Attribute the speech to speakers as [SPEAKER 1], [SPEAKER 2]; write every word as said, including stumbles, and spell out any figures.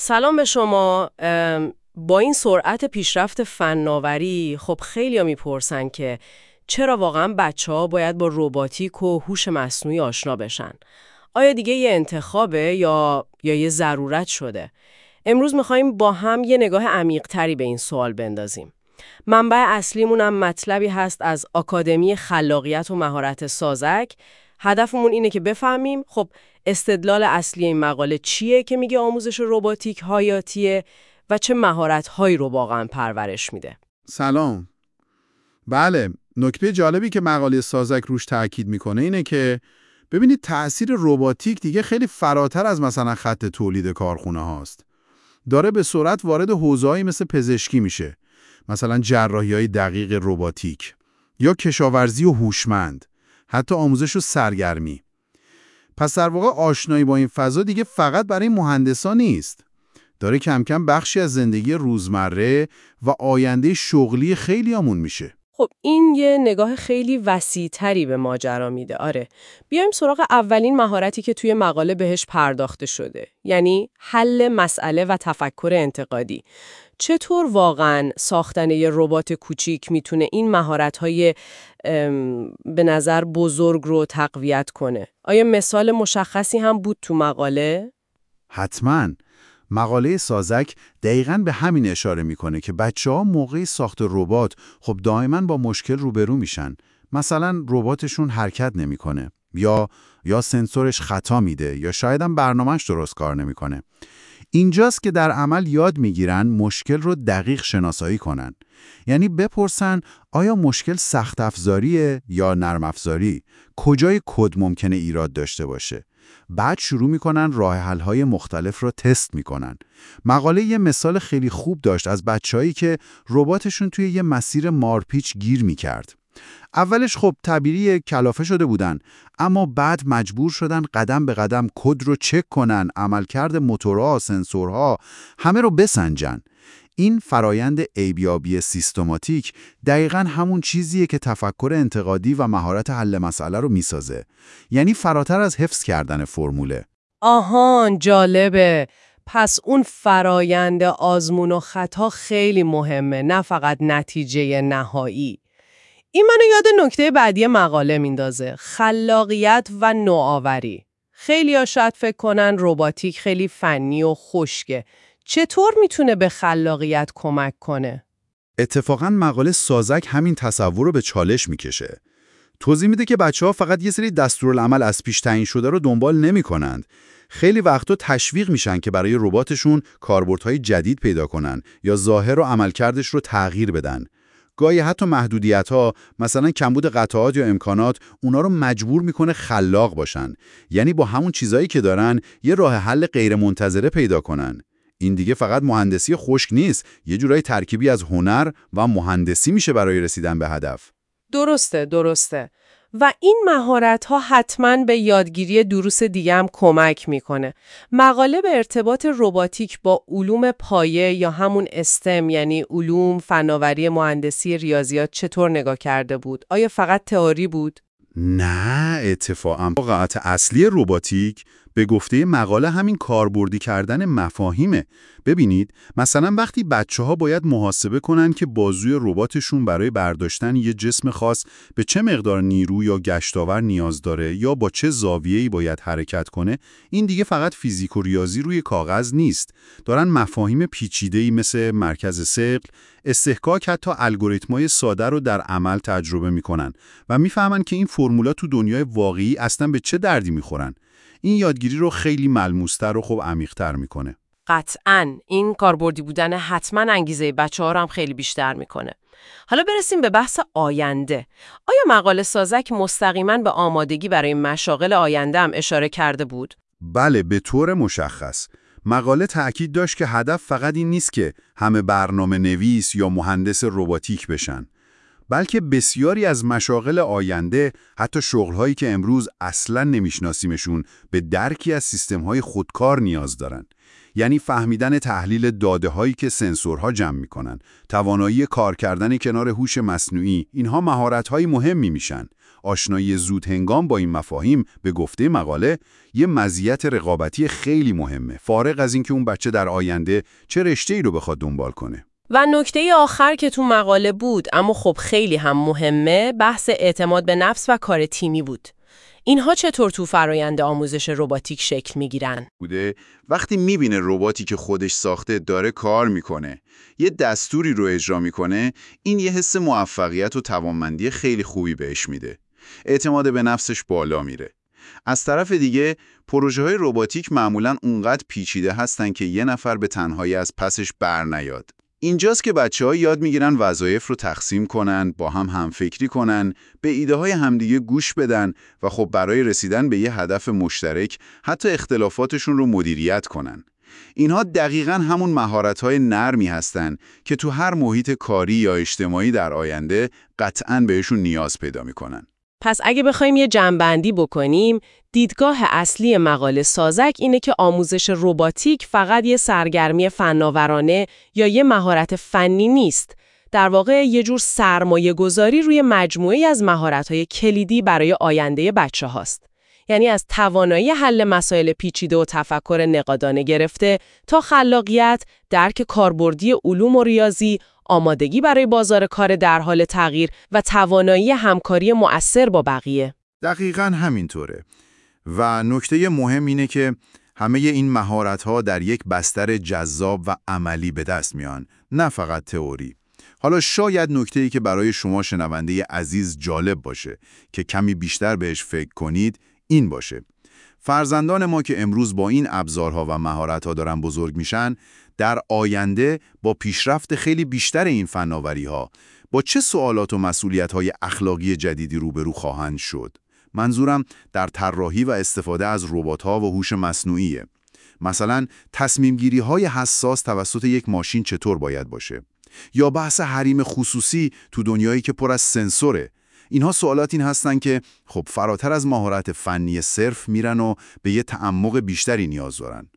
[SPEAKER 1] سلام به شما. ام، با این سرعت پیشرفت فناوری خب خیلیا میپرسن که چرا واقعا بچه‌ها باید با رباتیک و هوش مصنوعی آشنا بشن؟ آیا دیگه یه انتخابه یا یا یه ضرورت شده؟ امروز میخوایم با هم یه نگاه عمیق‌تری به این سوال بندازیم. منبع اصلیمون هم مطلبی هست از آکادمی خلاقیت و مهارت سازک. هدفمون اینه که بفهمیم خب استدلال اصلی این مقاله چیه که میگه آموزش رباتیک حیاتیه و چه مهارت‌هایی رو واقعا پرورش میده.
[SPEAKER 2] سلام. بله، نکته جالبی که مقاله سازک روش تاکید میکنه اینه که ببینید تأثیر رباتیک دیگه خیلی فراتر از مثلا خط تولید کارخونه هاست. داره به سرعت وارد حوزه‌ای مثل پزشکی میشه. مثلا جراحی‌های دقیق رباتیک یا کشاورزی و هوشمند، حتی آموزش و سرگرمی. پس در واقع آشنایی با این فضا دیگه فقط برای مهندسا نیست. داره کم کم بخشی از زندگی روزمره و آینده شغلی خیلیامون میشه.
[SPEAKER 1] خب این یه نگاه خیلی وسیع‌تری به ماجرا میده. آره. بیایم سراغ اولین مهارتی که توی مقاله بهش پرداخته شده. یعنی حل مسئله و تفکر انتقادی. چطور واقعاً ساختن یه ربات کوچیک میتونه این مهارت‌های به نظر بزرگ رو تقویت کنه؟ آیا مثال مشخصی هم بود تو مقاله؟
[SPEAKER 2] حتماً. مقاله سازک دقیقاً به همین اشاره میکنه که بچه‌ها موقع ساخت ربات خب دائما با مشکل روبرو میشن. مثلا رباتشون حرکت نمیکنه یا یا سنسورش خطا میده یا شاید هم برنامه‌اش درست کار نمیکنه. اینجاست که در عمل یاد میگیرن مشکل رو دقیق شناسایی کنن. یعنی بپرسن آیا مشکل سخت افزاریه یا نرم افزاری؟ کجای کد ممکنه ایراد داشته باشه؟ بعد شروع میکنن راه حل‌های مختلف رو تست میکنن. مقاله یه مثال خیلی خوب داشت از بچه‌هایی که رباتشون توی یه مسیر مارپیچ گیر میکرد. اولش خب طبیعی کلافه شده بودن، اما بعد مجبور شدن قدم به قدم کد رو چک کنن، عملکرد موتورها، سنسورها، همه رو بسنجن. این فرایند عیبیابی سیستماتیک دقیقاً همون چیزیه که تفکر انتقادی و مهارت حل مسئله رو میسازه. یعنی فراتر از حفظ کردن فرموله.
[SPEAKER 1] آهان جالبه. پس اون فرایند آزمون و خطا خیلی مهمه، نه فقط نتیجه نهایی. این منو یاد نکته بعدی مقاله میندازه، خلاقیت و نوآوری. خیلی‌ها شاید فکر کنن رباتیک خیلی فنی و خشکه. چطور میتونه به خلاقیت کمک کنه؟
[SPEAKER 2] اتفاقاً مقاله سازک همین تصور رو به چالش میکشه. توضیح میده که بچه‌ها فقط یه سری دستورالعمل از پیش تعیین شده رو دنبال نمی‌کنند. خیلی وقتا تشویق میشن که برای رباتشون کاربردهای جدید پیدا کنن یا ظاهر و عملکردش رو تغییر بدن. گاهی حتی محدودیت‌ها، مثلا کمبود قطعات یا امکانات، اونا رو مجبور میکنه خلاق باشن. یعنی با همون چیزایی که دارن یه راه حل غیرمنتظره پیدا کنن. این دیگه فقط مهندسی خشک نیست، یه جورای ترکیبی از هنر و مهندسی میشه برای رسیدن به هدف.
[SPEAKER 1] درسته، درسته. و این مهارت‌ها حتماً به یادگیری دروس دیگه هم کمک میکنه. مقاله به ارتباط رباتیک با علوم پایه یا همون استم، یعنی علوم، فناوری، مهندسی، ریاضیات چطور نگاه کرده بود؟ آیا فقط تئوری بود؟
[SPEAKER 2] نه، اتفاقاً واقعیت اصلی رباتیک به گفته مقاله همین کاربردی کردن مفاهیمه. ببینید، مثلا وقتی بچه‌ها باید محاسبه کنن که بازوی رباتشون برای برداشتن یه جسم خاص به چه مقدار نیرو یا گشتاور نیاز داره یا با چه زاویه‌ای باید حرکت کنه، این دیگه فقط فیزیک و ریاضی روی کاغذ نیست. دارن مفاهیم پیچیده‌ای مثل مرکز ثقل، استحکاک، حتی الگوریتم‌های ساده رو در عمل تجربه می‌کنن و می‌فهمن که این فرمولا تو دنیای واقعی اصلاً به چه دردی می‌خورن. این یادگیری رو خیلی ملموس‌تر و خوب عمیق‌تر می‌کنه.
[SPEAKER 1] قطعاً این کاربردی بودن حتماً انگیزه بچه‌ها رو هم خیلی بیشتر میکنه. حالا برسیم به بحث آینده. آیا مقاله سازک مستقیماً به آمادگی برای مشاغل آینده هم اشاره کرده بود؟
[SPEAKER 2] بله، به طور مشخص. مقاله تأکید داشت که هدف فقط این نیست که همه برنامه نویس یا مهندس رباتیک بشن، بلکه بسیاری از مشاغل آینده، حتی شغل‌هایی که امروز اصلاً نمیشناسیمشون، به درکی از سیستم‌های خودکار نیاز دارن. یعنی فهمیدن تحلیل داده‌هایی که سنسورها جمع می‌کنن، توانایی کار کردن کنار هوش مصنوعی، اینها مهارت‌های مهمی میشن. آشنایی زود هنگام با این مفاهیم به گفته مقاله یه مزیت رقابتی خیلی مهمه، فارغ از اینکه اون بچه در آینده چه رشته‌ای رو بخواد دنبال کنه.
[SPEAKER 1] و نکته آخر که تو مقاله بود اما خب خیلی هم مهمه، بحث اعتماد به نفس و کار تیمی بود. اینها چطور تو فرآیند آموزش رباتیک شکل میگیرن؟
[SPEAKER 2] بوده وقتی میبینه رباتی که خودش ساخته داره کار میکنه، یه دستوری رو اجرا میکنه، این یه حس موفقیت و توانمندی خیلی خوبی بهش میده. اعتماد به نفسش بالا میره. از طرف دیگه پروژه های رباتیک معمولاً اونقدر پیچیده هستن که یه نفر به تنهایی از پسش بر نیاد. اینجاست که بچه‌ها یاد میگیرن وظایف رو تقسیم کنن، با هم همفکری کنن، به ایده های همدیگه گوش بدن و خب برای رسیدن به یه هدف مشترک حتی اختلافاتشون رو مدیریت کنن. اینها دقیقاً همون مهارت‌های نرمی هستن که تو هر محیط کاری یا اجتماعی در آینده قطعاً بهشون نیاز پیدا میکنن.
[SPEAKER 1] پس اگه بخوایم یه جمع‌بندی بکنیم، دیدگاه اصلی مقاله سازک اینه که آموزش رباتیک فقط یه سرگرمی فناورانه یا یه مهارت فنی نیست. در واقع یه جور سرمایه گذاری روی مجموعه‌ای از مهارت‌های کلیدی برای آینده بچه هاست. یعنی از توانایی حل مسائل پیچیده و تفکر نقادانه گرفته تا خلاقیت، درک کاربردی علوم و ریاضی، آمادگی برای بازار کار در حال تغییر و توانایی همکاری مؤثر با بقیه.
[SPEAKER 2] دقیقاً همینطوره. و نکته مهم اینه که همه این مهارت‌ها در یک بستر جذاب و عملی به دست میان، نه فقط تئوری. حالا شاید نکته‌ای که برای شما شنونده عزیز جالب باشه که کمی بیشتر بهش فکر کنید این باشه: فرزندان ما که امروز با این ابزارها و مهارت‌ها دارن بزرگ میشن، در آینده با پیشرفت خیلی بیشتر این فناوری‌ها با چه سوالات و مسئولیت‌های اخلاقی جدیدی روبرو خواهند شد؟ منظورم در طراحی و استفاده از ربات‌ها و هوش مصنوعیه. مثلا تصمیم‌گیری‌های حساس توسط یک ماشین چطور باید باشه؟ یا بحث حریم خصوصی تو دنیایی که پر از سنسوره. اینها سوالات این هستن که خب فراتر از مهارت فنی صرف میرن و به یه تعمق بیشتری نیاز دارن.